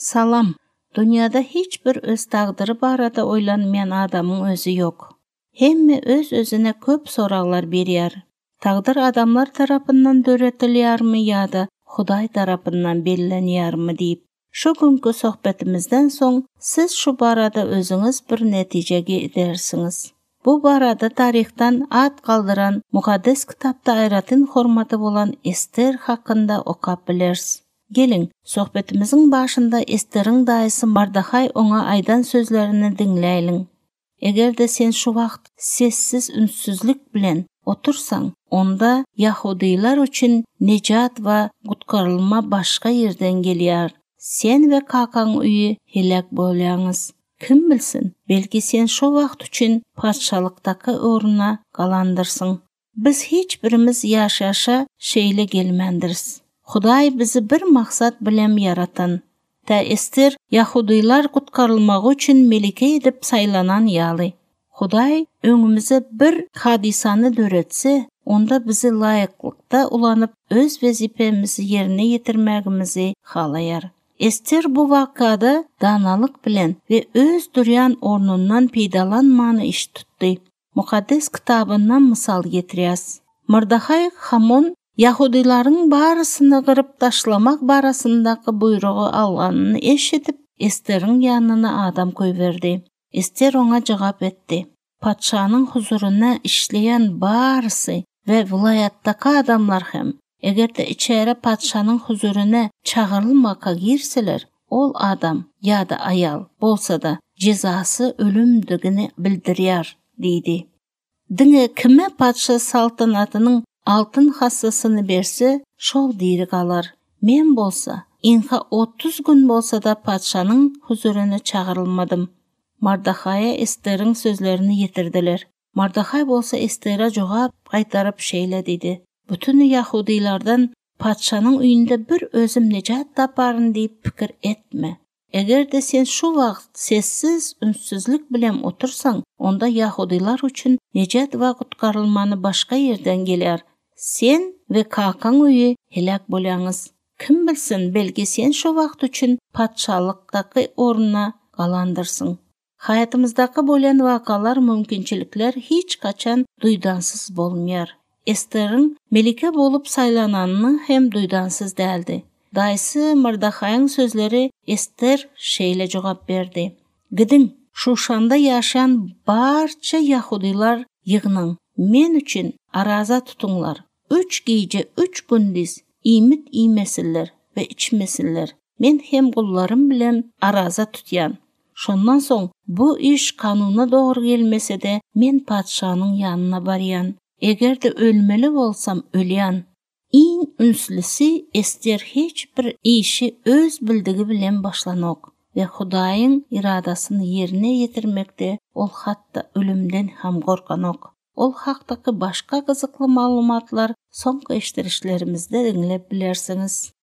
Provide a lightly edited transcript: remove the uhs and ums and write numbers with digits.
Salam. Dünyada hiç bir öz taqdiri barada oylanmayan adamın özü yok. Hemme öz-özüne köp soraqlar berýär. Taqdir adamlar tarapyndan döretilýärmi ýa-da Hudaý tarapyndan bellenýärmi diýip. Şu günkü sohbetimizden soň siz şu barada özüňiz bir netijege edersiňiz. Bu barada tarihtan at kaldıran mukaddes kitapda aýratyn hormaty bolan Ester hakynda okap bilersiz. Gelin, sohbetimizin başında Esteriň daýysy Mardahay oňa aýdan sözlerini dinläýin. Egerde sen şu wagt sessiz ünsüzlik bilen otursaň, onda Yahudiler üçin nejat we gutkarylma başga ýerden gelýär. Sen we kakaň uýy helak bolýaňyz. Kim bilsin, belki sen şu wagt üçin patşalykdaky oruna galandyrsyň. Biz hiç birimiz ýaşaşa şeýle gelmendiris. Hudaý bizi bir maksat bilen yaratan. Ta Ester Yahudiler gutkarylmagy üçin melike edip saylanan ýaly. Hudaý öňümüze bir hadisany döretse, onda bizi laýyklykda ulanyp öz wezipemizi ýerine ýetirmegimizi halaýar. Ester bu wakada danalyk bilen we öz durýan ornundan peýdalanmany iş tutdy. Mukaddes kitabyndan mysal getirýäs. Mardahay Hamon Yahudilaryň barysyny gyryp taşlamak barasyndaky buyrugy alganyny eşitip Esteriň ýanyna adam koýberdi. Ester oňa jogap etdi. Patşanyň huzuruna işleýän barysy we vilayatdaky adamlar hem egerde içeri patşanyň huzuruna çağırylmaka girseler, ol adam ýa-da aýal bolsa-da jezasy ölümdigini bildirýär, diýdi. Diňe kime patşa saltanatynyň altın hassasyny berse, şol diri galar. Men bolsa, inha 30 gün bolsa-da patşanyň huzuruna çağırylmadym. Mardahaýa Esteriň sözlerini ýetirdiler. Mardahay bolsa Ester'e jogap gaýtaryp şeýle dedi. Bütün Yahudilardan patşanyň üýünde bir özüm nejat taparyn diýip pikir etme. Egerde sen şu wagt sessiz, ünsüzlik bilen otursaň, onda Yahudilar üçin nejat we gutkarylmany başga ýerden gelýär. Sen we kakaň uýy helak bolýaňyz. Kim bilsin, belki sen şu wagt üçin patşalykdaky oruna galandyrsyň. Hayatımızdaky bolan wakalar, mümkinçilikler hiç kaçan duydansız bolmaýar. Esteriň melike bolup saylananyny hem duydansız däldi. Daýsy Mardahaýyň sözleri Ester şeýle jogap berdi. Gidin, Şuşanda ýaşaýan barça Yahudilar ýygynyň. Men üçin araza tutuňlar. 3 gece 3 gündüz iýmit iýmesinler we içmesinler. Men hem gullarym bilen araza tutýan. Şondan soň bu iş kanuna dogry gelmese-de men patşanyň ýanyna barýan. Egerde ölmeli bolsam ölýän. Iň ünslisi Ester hiç bir işi öz bildigi bilen başlanok ve Hudaýyň iradasyny ýerine ýetirmekde ol hatda ölümden ham gorkanok. Ol hakdaky başka gyzykly maglumatlar soňky eşdirişlerimizde dinlep bilersiňiz.